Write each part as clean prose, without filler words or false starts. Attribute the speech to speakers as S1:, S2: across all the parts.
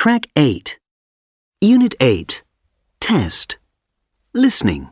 S1: Track 8. Unit 8. Test. Listening.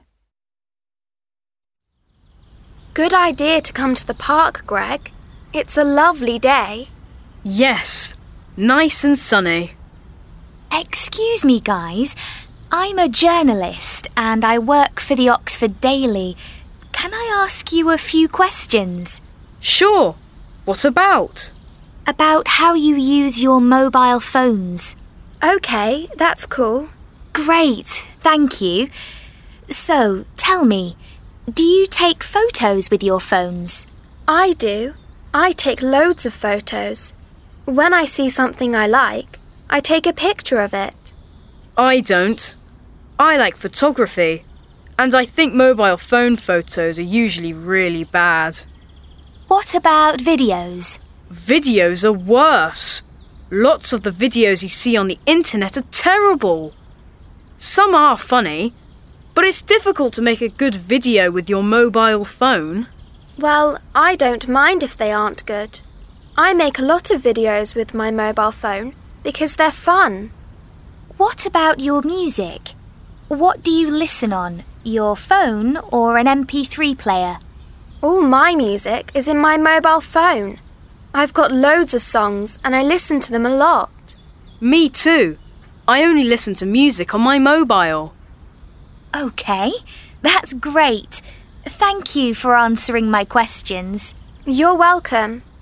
S2: Good idea to come to the park, Greg. It's a lovely day.
S3: Yes, nice and sunny.
S4: Excuse me, guys. I'm a journalist and I work for the Oxford Daily. Can I ask you a few questions?
S3: Sure. What about?
S4: About how you use your mobile phones.
S2: OK, that's cool.
S4: Great, thank you. So, tell me, do you take photos with your phones?
S2: I do. I take loads of photos. When I see something I like, I take a picture of it.
S3: I don't. I like photography, and I think mobile phone photos are usually really bad.
S4: What about videos?
S3: Videos are worse. Lots of the videos you see on the internet are terrible. Some are funny, but it's difficult to make a good video with your mobile phone.
S2: Well, I don't mind if they aren't good. I make a lot of videos with my mobile phone because they're fun.
S4: What about your music? What do you listen on, your phone or an MP3 player?
S2: All my music is in my mobile phone. I've got loads of songs and I listen to them a lot.
S3: Me too. I only listen to music on my mobile.
S4: OK, that's great. Thank you for answering my questions.
S2: You're welcome.